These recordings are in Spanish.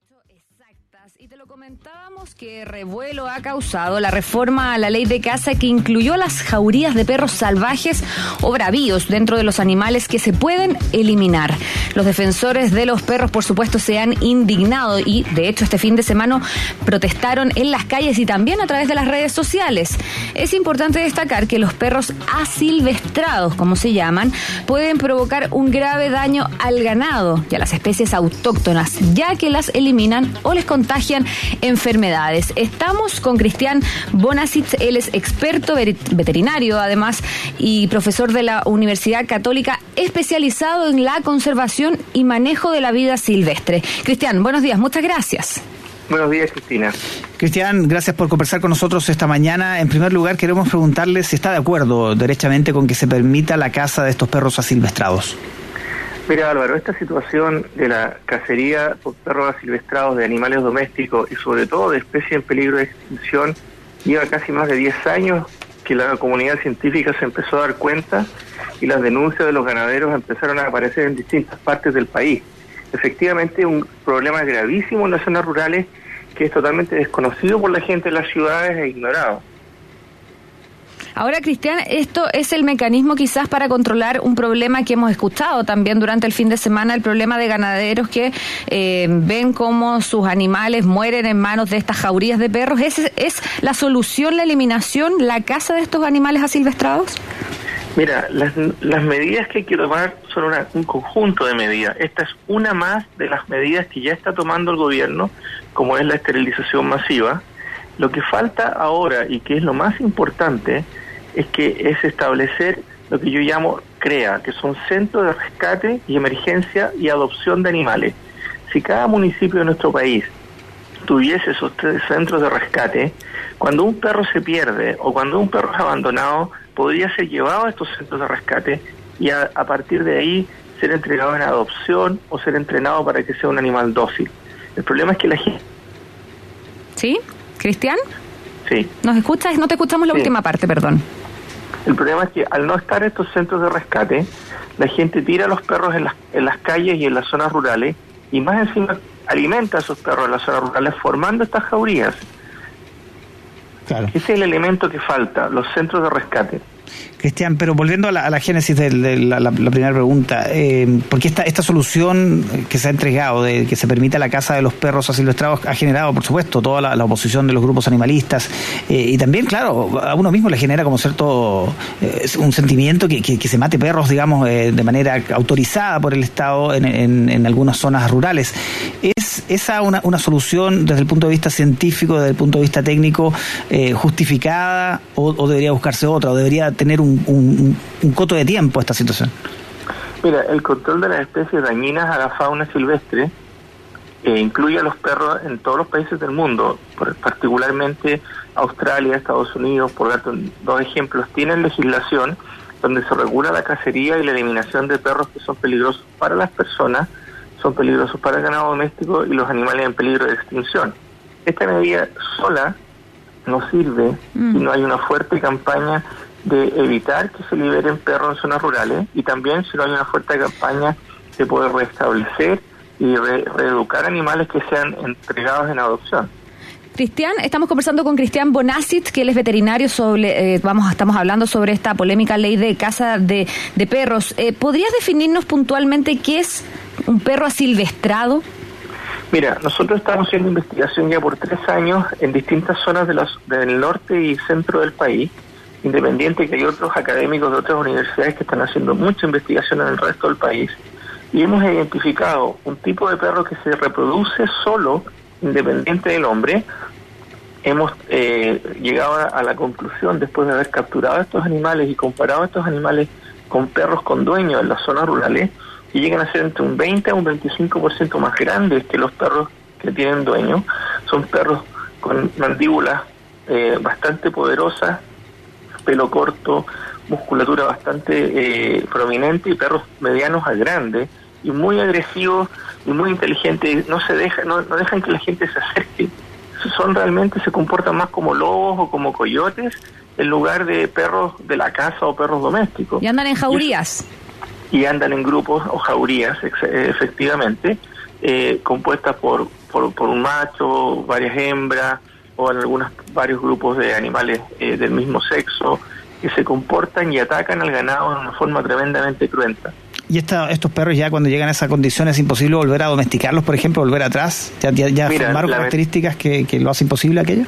Exactas. Y te lo comentábamos que revuelo ha causado la reforma a la ley de caza que incluyó las jaurías de perros salvajes o bravíos dentro de los animales que se pueden eliminar. Los defensores de los perros, por supuesto, se han indignado y, de hecho, este fin de semana protestaron en las calles y también a través de las redes sociales. Es importante destacar que los perros asilvestrados, como se llaman, pueden provocar un grave daño al ganado y a las especies autóctonas, ya que las eliminan o les contagian enfermedades. Estamos con Cristian Bonasitz, él es experto veterinario además y profesor de la Universidad Católica especializado en la conservación y manejo de la vida silvestre. Cristian, buenos días, muchas gracias. Buenos días, Cristina. Cristian, gracias por conversar con nosotros esta mañana. En primer lugar, queremos preguntarle si está de acuerdo derechamente con que se permita la caza de estos perros asilvestrados. Mira, Álvaro, esta situación de la cacería por perros asilvestrados de animales domésticos y sobre todo de especies en peligro de extinción lleva casi más de 10 años que la comunidad científica se empezó a dar cuenta y las denuncias de los ganaderos empezaron a aparecer en distintas partes del país. Efectivamente, un problema gravísimo en las zonas rurales que es totalmente desconocido por la gente de las ciudades e ignorado. Ahora, Cristian, esto es el mecanismo quizás para controlar un problema que hemos escuchado también durante el fin de semana, el problema de ganaderos que ven cómo sus animales mueren en manos de estas jaurías de perros. ¿Es la solución, la eliminación, la caza de estos animales asilvestrados? Mira, las medidas que hay que tomar son un conjunto de medidas. Esta es una más de las medidas que ya está tomando el gobierno, como es la esterilización masiva. Lo que falta ahora, y que es lo más importante, es establecer lo que yo llamo CREA, que son centros de rescate y emergencia y adopción de animales. Si cada municipio de nuestro país tuviese esos 3 centros de rescate, cuando un perro se pierde o cuando un perro es abandonado, podría ser llevado a estos centros de rescate y a partir de ahí ser entregado en adopción o ser entrenado para que sea un animal dócil. El problema es que la gente... ¿Sí? ¿Cristian? Sí. ¿Nos escuchas? No te escuchamos la última parte, perdón. El problema es que al no estar estos centros de rescate, la gente tira a los perros en las calles y en las zonas rurales y más encima alimenta a esos perros en las zonas rurales formando estas jaurías. Claro. Ese es el elemento que falta, los centros de rescate. Cristian, pero volviendo a la génesis de la primera pregunta, porque esta solución que se ha entregado de que se permita la caza de los perros asilvestrados ha generado, por supuesto, toda la oposición de los grupos animalistas y también, claro, a uno mismo le genera como cierto un sentimiento que se mate perros, digamos, de manera autorizada por el Estado en algunas zonas rurales. ¿Es esa una solución desde el punto de vista científico, desde el punto de vista técnico, justificada o debería buscarse otra, o debería tener un coto de tiempo esta situación? Mira, el control de las especies dañinas a la fauna silvestre incluye a los perros en todos los países del mundo, particularmente Australia, Estados Unidos, por dar 2 ejemplos, tienen legislación donde se regula la cacería y la eliminación de perros que son peligrosos para las personas, son peligrosos para el ganado doméstico y los animales en peligro de extinción. Esta medida sola no sirve si no hay una fuerte campaña de evitar que se liberen perros en zonas rurales y también si no hay una fuerte campaña de poder restablecer y reeducar animales que sean entregados en adopción. Cristian, estamos conversando con Cristian Bonasitz, que él es veterinario, estamos hablando sobre esta polémica ley de caza de perros. ¿Podrías definirnos puntualmente qué es un perro asilvestrado? Mira, nosotros estamos haciendo investigación ya por 3 años en distintas zonas del norte y centro del país, independiente que hay otros académicos de otras universidades que están haciendo mucha investigación en el resto del país, y hemos identificado un tipo de perro que se reproduce solo, independiente del hombre. Hemos llegado a la conclusión, después de haber capturado estos animales y comparado estos animales con perros con dueños en las zonas rurales, y llegan a ser entre un 20 a un 25% más grandes que los perros que tienen dueño. Son perros con mandíbulas bastante poderosas, pelo corto, musculatura bastante prominente y perros medianos a grandes y muy agresivos y muy inteligentes. No dejan que la gente se acerque. Realmente se comportan más como lobos o como coyotes en lugar de perros de la casa o perros domésticos. Y andan en jaurías. Y andan en grupos o jaurías, efectivamente. compuestas por un macho, varias hembras, o en varios grupos de animales del mismo sexo, que se comportan y atacan al ganado de una forma tremendamente cruenta. ¿Y estos perros ya cuando llegan a esa condición es imposible volver a domesticarlos, por ejemplo, volver atrás? ¿Ya formaron características que lo hacen imposible aquello?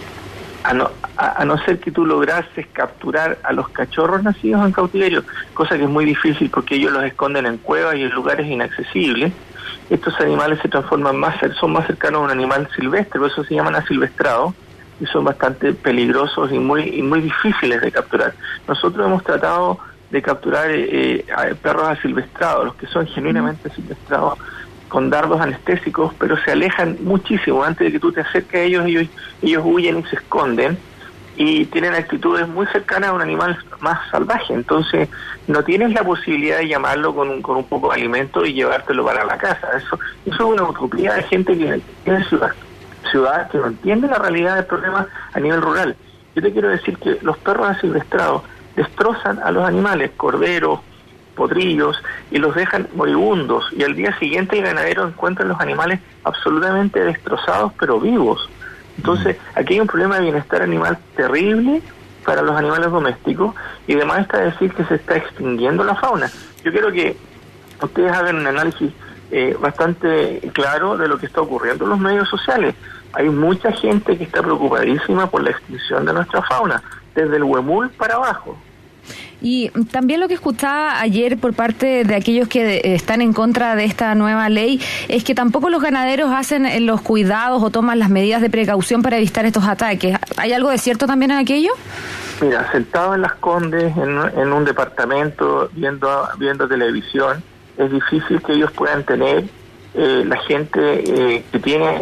A no ser que tú lograses capturar a los cachorros nacidos en cautiverio, cosa que es muy difícil porque ellos los esconden en cuevas y en lugares inaccesibles, estos animales se transforman son más cercanos a un animal silvestre, por eso se llaman asilvestrados, y son bastante peligrosos y muy difíciles de capturar. Nosotros hemos tratado de capturar perros asilvestrados, los que son genuinamente asilvestrados, con dardos anestésicos, pero se alejan muchísimo. Antes de que tú te acerques a ellos huyen y se esconden, y tienen actitudes muy cercanas a un animal más salvaje. Entonces no tienes la posibilidad de llamarlo con un poco de alimento y llevártelo para la casa. Eso es una utopía de gente que tiene ciudades que no entiende la realidad del problema a nivel rural. Yo te quiero decir que los perros asilvestrados destrozan a los animales, corderos, potrillos, y los dejan moribundos, y al día siguiente el ganadero encuentra los animales absolutamente destrozados pero vivos. Entonces aquí hay un problema de bienestar animal terrible para los animales domésticos, y además está decir que se está extinguiendo la fauna. Yo quiero que ustedes hagan un análisis bastante claro de lo que está ocurriendo en los medios sociales. Hay mucha gente que está preocupadísima por la extinción de nuestra fauna, desde el huemul para abajo. Y también lo que escuchaba ayer por parte de aquellos que están en contra de esta nueva ley es que tampoco los ganaderos hacen los cuidados o toman las medidas de precaución para evitar estos ataques. ¿Hay algo de cierto también en aquello? Mira, sentado en Las Condes, en un departamento, viendo televisión, es difícil que ellos puedan tener la gente que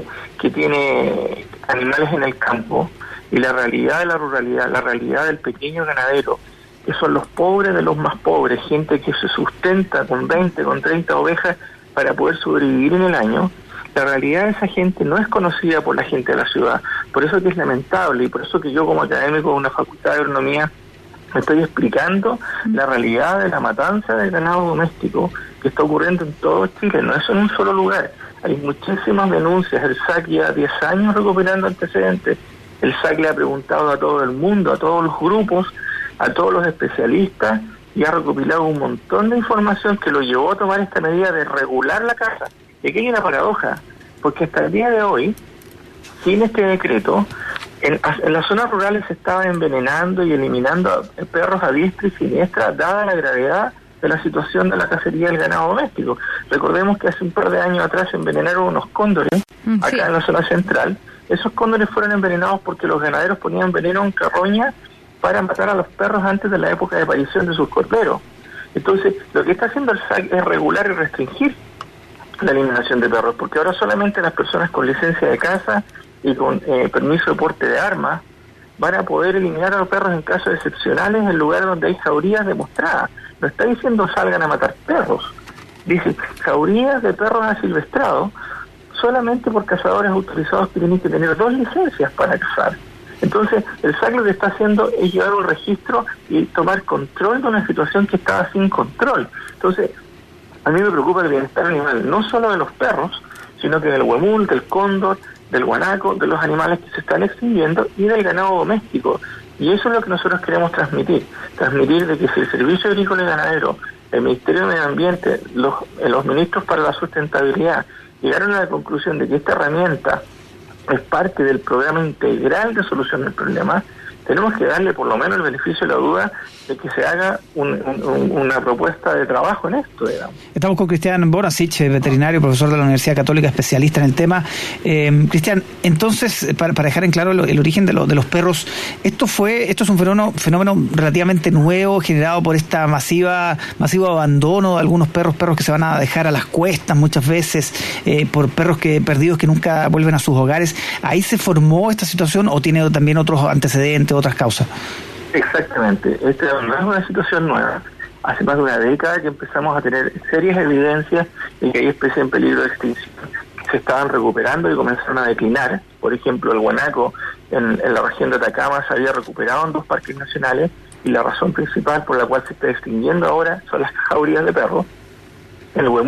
tiene animales en el campo, y la realidad de la ruralidad, la realidad del pequeño ganadero, que son los pobres de los más pobres, gente que se sustenta con 20, con 30 ovejas para poder sobrevivir en el año. La realidad de esa gente no es conocida por la gente de la ciudad. Por eso que es lamentable, y por eso que yo como académico de una facultad de agronomía me estoy explicando la realidad de la matanza del ganado doméstico que está ocurriendo en todo Chile. No es en un solo lugar. Hay muchísimas denuncias. El SAC lleva 10 años recuperando antecedentes. El SAC le ha preguntado a todo el mundo, a todos los grupos, a todos los especialistas, y ha recopilado un montón de información que lo llevó a tomar esta medida de regular la caza. Y aquí hay una paradoja, porque hasta el día de hoy, sin este decreto, en las zonas rurales se estaban envenenando y eliminando perros a diestra y siniestra, dada la gravedad de la situación de la cacería del ganado doméstico. Recordemos que hace un par de años atrás se envenenaron unos cóndores acá en la zona central. Esos cóndores fueron envenenados porque los ganaderos ponían veneno en carroña para matar a los perros antes de la época de aparición de sus corderos. Entonces, lo que está haciendo el SAC es regular y restringir la eliminación de perros, porque ahora solamente las personas con licencia de caza y con permiso de porte de armas van a poder eliminar a los perros en casos excepcionales en lugares donde hay jaurías demostradas. No está diciendo salgan a matar perros, dice jaurías de perros asilvestrados solamente por cazadores autorizados que tienen que tener 2 licencias para cazar. Entonces, el SAC lo que está haciendo es llevar un registro y tomar control de una situación que estaba sin control. Entonces, a mí me preocupa el bienestar animal, no solo de los perros, sino que del huemul, del cóndor, del guanaco, de los animales que se están extinguiendo, y del ganado doméstico. Y eso es lo que nosotros queremos transmitir de que si el Servicio Agrícola y Ganadero, el Ministerio de Medio Ambiente, los ministros para la sustentabilidad llegaron a la conclusión de que esta herramienta es parte del programa integral de solución del problema, tenemos que darle por lo menos el beneficio de la duda de que se haga una propuesta de trabajo en esto, digamos. Estamos con Cristian Bonasich, veterinario, profesor de la Universidad Católica, especialista en el tema. Cristian, entonces, para dejar en claro el origen de los perros, esto es un fenómeno relativamente nuevo, generado por esta masivo abandono de algunos perros que se van a dejar a las cuestas muchas veces, por perros perdidos que nunca vuelven a sus hogares. ¿Ahí se formó esta situación o tiene también otros antecedentes, otras causas? Exactamente, esta no es una situación nueva. Hace más de una década que empezamos a tener serias evidencias de que hay especies en peligro de extinción que se estaban recuperando y comenzaron a declinar. Por ejemplo, el guanaco en la región de Atacama se había recuperado en 2 parques nacionales, y la razón principal por la cual se está extinguiendo ahora son las jaurías de perros. El huemul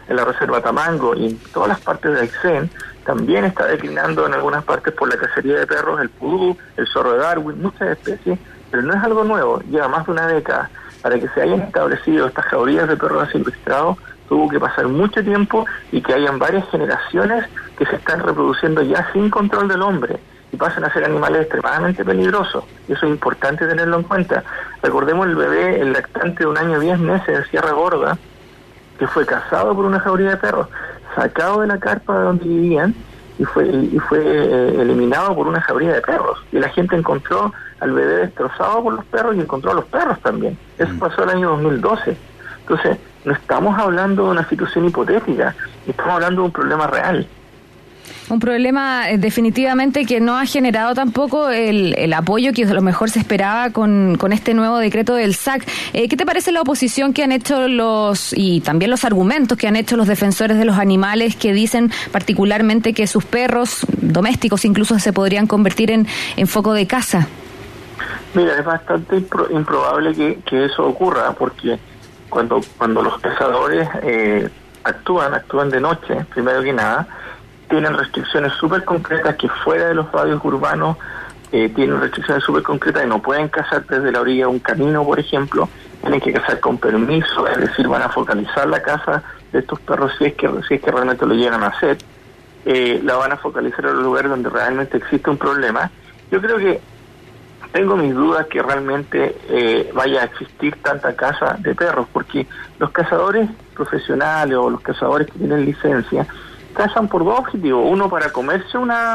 en la reserva Tamango y en todas las partes de Aysén, también está declinando en algunas partes por la cacería de perros, el pudú, el zorro de Darwin, muchas especies, pero no es algo nuevo, lleva más de una década. Para que se hayan establecido estas jaurías de perros asilvestrados, tuvo que pasar mucho tiempo y que hayan varias generaciones que se están reproduciendo ya sin control del hombre y pasan a ser animales extremadamente peligrosos. Y eso es importante tenerlo en cuenta. Recordemos el bebé, el lactante de 1 año 10 meses en Sierra Gorda, que fue cazado por una jauría de perros, sacado de la carpa de donde vivían y fue eliminado por una jauría de perros. Y la gente encontró al bebé destrozado por los perros y encontró a los perros también. Eso pasó el año 2012. Entonces, no estamos hablando de una situación hipotética, estamos hablando de un problema real. Un problema definitivamente que no ha generado tampoco el apoyo que a lo mejor se esperaba con este nuevo decreto del SAC. ¿Qué te parece la oposición que han hecho y también los argumentos que han hecho los defensores de los animales, que dicen particularmente que sus perros domésticos incluso se podrían convertir en foco de caza? Mira, es bastante improbable que eso ocurra, porque cuando los cazadores actúan de noche, primero que nada, tienen restricciones súper concretas que fuera de los radios urbanos tienen restricciones súper concretas y no pueden cazar desde la orilla de un camino, por ejemplo, tienen que cazar con permiso, es decir, van a focalizar la caza de estos perros si es que realmente lo llegan a hacer, la van a focalizar en los lugares donde realmente existe un problema. Yo creo que tengo mis dudas que realmente vaya a existir tanta caza de perros, porque los cazadores profesionales o los cazadores que tienen licencia cazan por 2 objetivos: uno, para comerse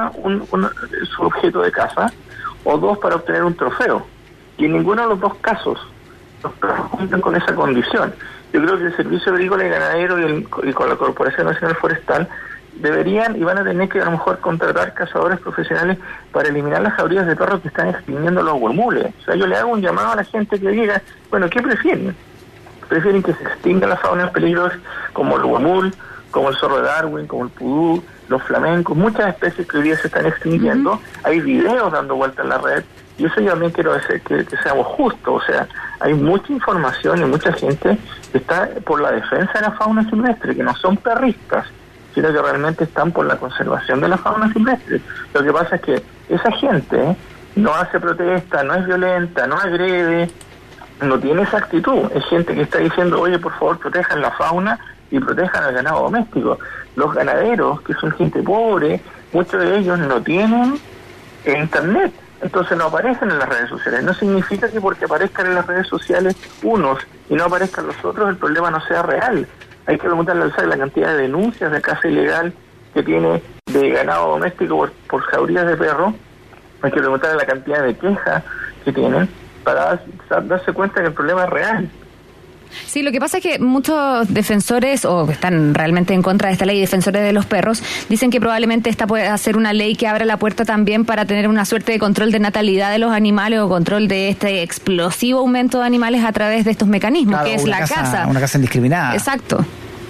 su objeto de caza, o 2, para obtener un trofeo. Y en ninguno de los 2 casos los perros cuentan con esa condición. Yo creo que el Servicio Agrícola y Ganadero y con la Corporación Nacional Forestal deberían y van a tener que a lo mejor contratar cazadores profesionales para eliminar las jaurías de perros que están extinguiendo los huemules. O sea, yo le hago un llamado a la gente que diga, bueno, ¿qué prefieren? ¿Prefieren que se extinga la fauna en peligro como el huemul, como el zorro de Darwin, como el pudú, los flamencos, muchas especies que hoy día se están extinguiendo? Hay videos dando vuelta en la red, y eso yo también quiero decir que seamos justos. O sea, hay mucha información y mucha gente que está por la defensa de la fauna silvestre, que no son perristas, sino que realmente están por la conservación de la fauna silvestre. Lo que pasa es que esa gente no hace protesta, no es violenta, no agrede, no tiene esa actitud. Es gente que está diciendo, oye, por favor, protejan la fauna y protejan al ganado doméstico. Los ganaderos, que son gente pobre, muchos de ellos no tienen internet, entonces no aparecen en las redes sociales. No significa que porque aparezcan en las redes sociales unos y no aparezcan los otros, el problema no sea real. Hay que preguntarle al SAC la cantidad de denuncias de caza ilegal que tiene de ganado doméstico por jaurías de perros. Hay que preguntarle la cantidad de quejas que tienen para darse cuenta que el problema es real. Sí, lo que pasa es que muchos defensores, o que están realmente en contra de esta ley, defensores de los perros, dicen que probablemente esta pueda ser una ley que abra la puerta también para tener una suerte de control de natalidad de los animales o control de este explosivo aumento de animales a través de estos mecanismos, claro, que es la caza. Una caza indiscriminada. Exacto.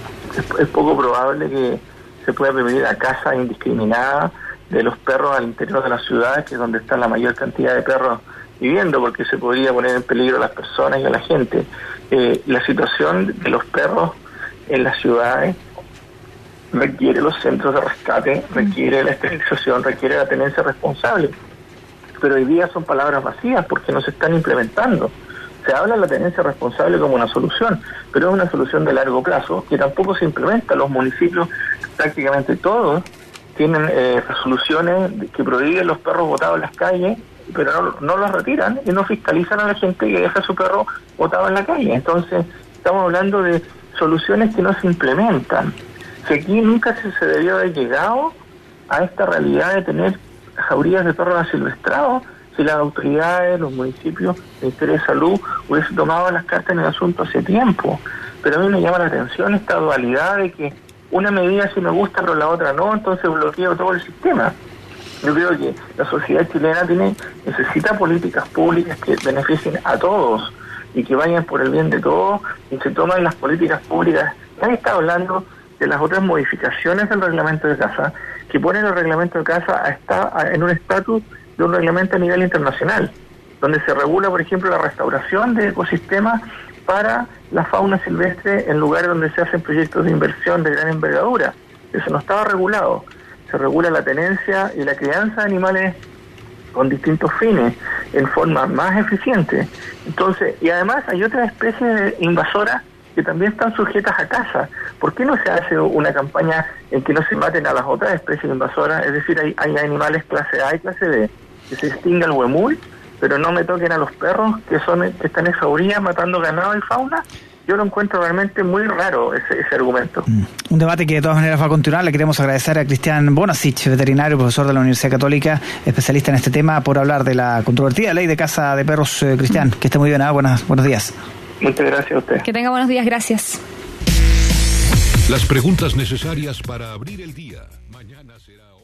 Es poco probable que se pueda permitir la caza indiscriminada de los perros al interior de las ciudades, que es donde está la mayor cantidad de perros viviendo, porque se podría poner en peligro a las personas y a la gente. La situación de los perros en las ciudades requiere los centros de rescate, requiere la esterilización, requiere la tenencia responsable, pero hoy día son palabras vacías porque no se están implementando. Se habla de la tenencia responsable como una solución, pero es una solución de largo plazo que tampoco se implementa. Los municipios, prácticamente todos, tienen resoluciones que prohíben los perros botados en las calles, pero no los retiran y no fiscalizan a la gente que deja a su perro botado en la calle. Entonces, estamos hablando de soluciones que no se implementan. Si aquí nunca se debió haber llegado a esta realidad de tener jaurías de perros asilvestrados, si las autoridades, los municipios, el Ministerio de Salud hubiese tomado las cartas en el asunto hace tiempo. Pero a mí me llama la atención esta dualidad de que una medida sí me gusta pero la otra no, entonces bloqueo todo el sistema. Yo creo que la sociedad chilena necesita políticas públicas que beneficien a todos y que vayan por el bien de todos y se toman las políticas públicas. Nadie está hablando de las otras modificaciones del reglamento de caza, que ponen el reglamento de caza en un estatus de un reglamento a nivel internacional, donde se regula, por ejemplo, la restauración de ecosistemas para la fauna silvestre en lugares donde se hacen proyectos de inversión de gran envergadura. Eso no estaba regulado. Se regula la tenencia y la crianza de animales con distintos fines, en forma más eficiente. Entonces, y además hay otras especies invasoras que también están sujetas a caza. ¿Por qué no se hace una campaña en que no se maten a las otras especies invasoras? Es decir, hay animales clase A y clase B, que se extinga el huemul, pero no me toquen a los perros que están en jauría matando ganado y fauna. Yo lo encuentro realmente muy raro ese argumento. Un debate que de todas maneras va a continuar. Le queremos agradecer a Cristian Bonasich, veterinario, profesor de la Universidad Católica, especialista en este tema, por hablar de la controvertida ley de caza de perros. Cristian, que esté muy bien. Buenos días. Muchas gracias a usted. Que tenga buenos días. Gracias. Las preguntas necesarias para abrir el día. Mañana será